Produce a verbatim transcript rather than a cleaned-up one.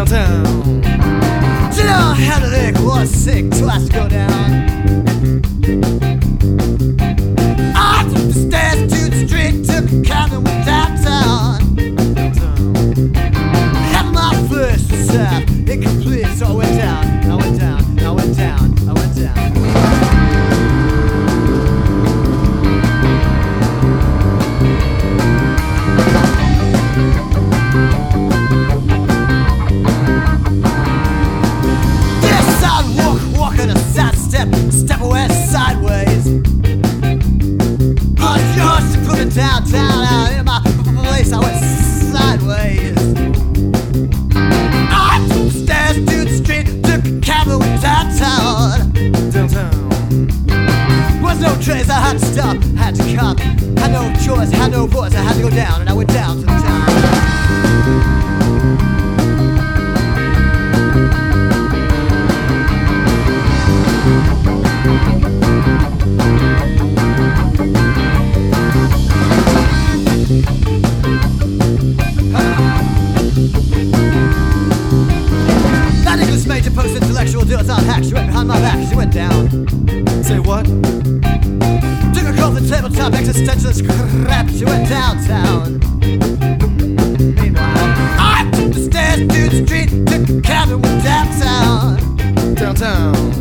downtown. You know how the Nick was sick twice to go down. I took the stairs to the street, took a cab and went downtown. Had my first step, incomplete, so I went down, I went down, I went down, I went down. Step away sideways. I just put it downtown out in my place. I went sideways. I took the stairs to the street, took a cab and went downtown. Downtown. Was no trace, I had to stop, had to come. Had no choice, had no voice, I had to go down, and I went down to the town. That English major post-intellectual deals on hacks. She went behind my back, she went down. Say what? Took a call from tabletop existentialist crap. She went downtown. Meanwhile, I took the stairs to the street, took a cab and went downtown. Downtown.